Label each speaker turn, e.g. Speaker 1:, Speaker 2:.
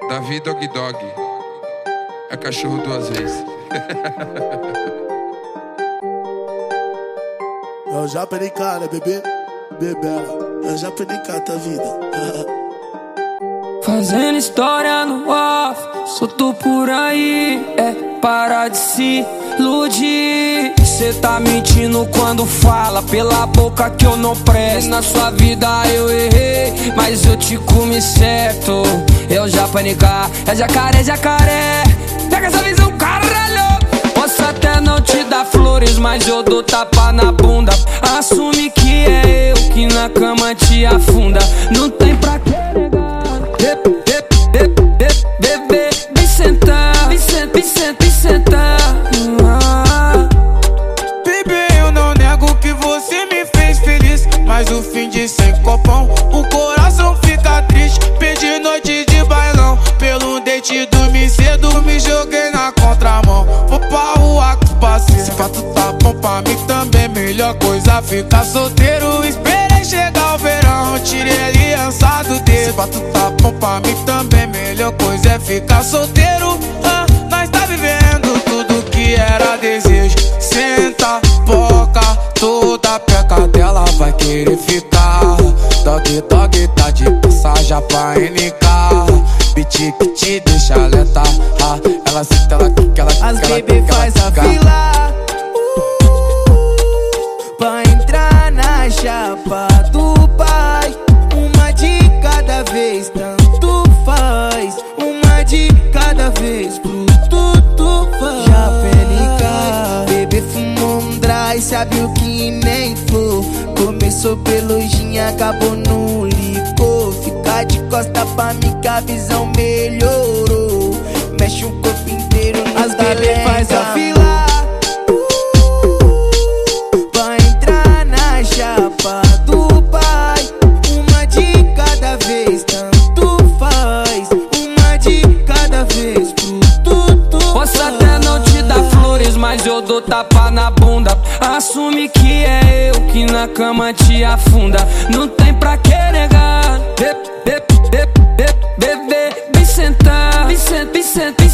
Speaker 1: Davi Dog Dog é cachorro duas vezes.
Speaker 2: Eu já perdi cara, bebê, bebela. Eu já perdi cara da vida.
Speaker 3: Fazendo história no off, solto por aí, para de se iludir. Cê tá mentindo quando fala pela boca que eu não presto. Na sua vida eu errei, mas eu te comi certo. Eu já panicar, é jacaré, jacaré. Pega essa visão, caralho. Posso até não te dar flores, mas eu dou tapa na bunda. Assume que é eu que na cama te afunda. Não tem pra que negar. Bebê, vem sentar, vem sentar.
Speaker 4: Bebê, eu não nego que você me fez feliz, mas o fim de sem copão, o coração fica triste. Perdi noite de bailão, pelo date dormi cedo, me joguei na contramão. Vou pra rua com parceiro, se fato tá bom pra mim também, melhor coisa ficar solteiro. Esperei chegar o verão, tirei a aliança do dedo. Se fato tá bom pra mim também, melhor coisa é ficar solteiro. Nós tá vivendo tudo que era desejo. Senta, boca, toda peca dela vai querer ficar. Dog, dog, tá de passagem pra NK. Beat que te deixa lenta. Ela senta, ela quica, ela quica.
Speaker 5: As bebê faz a fila pra entrar na chapa do pai. Uma de cada vez, tanto faz. Uma de cada vez, pro tudo faz. Já pelica, bebê fumou um dry, sabe o que nem for. Começou pelo gin, acabou no licor. Fica de costa pra mim que a visão melhorou. Mexe o corpo inteiro no as bebê faz a fila pra entrar na chapa do pai. Uma de cada vez, tanto faz. Uma de cada vez, pro tudo.
Speaker 3: Posso até não te dar flores, mas eu dou tapa na bunda. Assume que é eu que na cama te afunda. Não tem pra que negar. Bebê, vem sentar, vem sentar.